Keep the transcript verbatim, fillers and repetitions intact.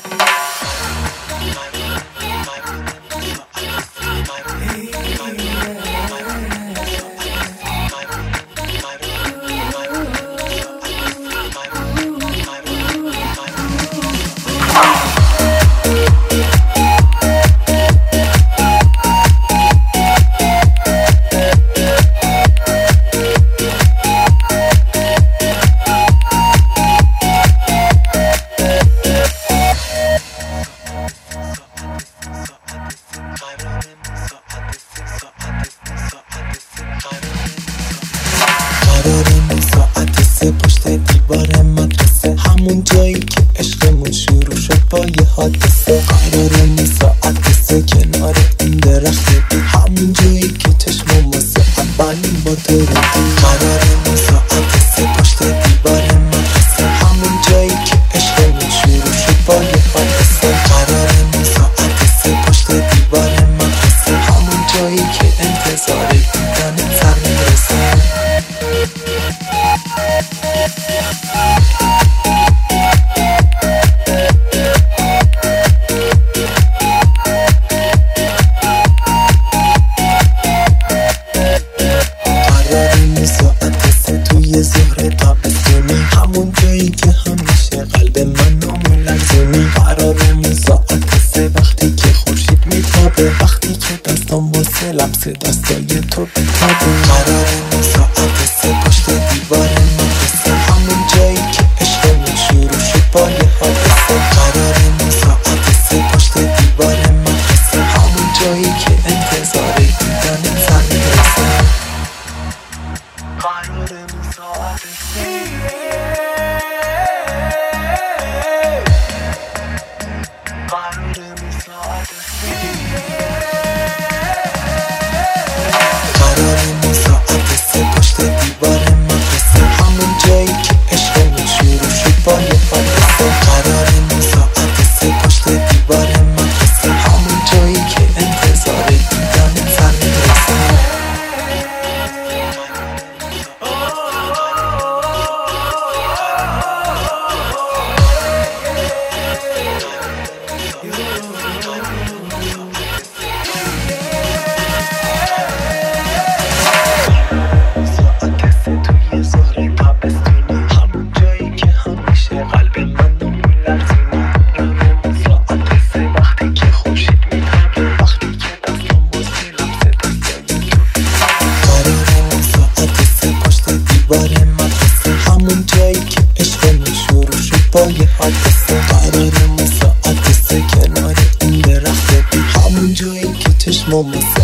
قرارمون ساعت سه پشت دیوار مدرسه، همون جایی که عشقمون شروع شد با یه حادثه. قرارمون ساعت سه کنار این درخت بود، همون جایی که چشمم واسه اولین با تو رو دید. قرارمون ساعت سه پشت دیوار مدرسه، همون جایی که عشقمون شروع شد با یه حادثه. قرارمون ساعت سه پشت دیوار مدرسه، همون جایی که انتظار دیدن سر میرسه. قرارمون ساعت سه توی ظهر تابستونی، همون جایی که همیشه قلب من نامو لرزونی. قرارمون ساعت سه وقتی که خورشید میتابه، وقتی که دستم واسه لمس دستای تو بتابه. قرارمون ساعت سه پشت دیوار مدرسه، همون جایی که عشقمون شروع شد با یه حادثه. قرارمون ساعت سه پشت دیوار مدرسه، همون جایی که انتظار دیدن سر میرسه. قرارمون ساعت سه قرارمون ساعت سه قرارمون ساعت سه پشت دیوار مدرسه، همون جایی که عشقمون شروع شد با یه حادثه. قرارمون ساعت سه پشت دیوار مدرسه، همون جایی که انتظار دیدن سر میرسه. همون جایی که عشقمون شروع شد با یه حادثه. قرارمون ساعت سه کنار این درخت بود، همون جایی که چشمم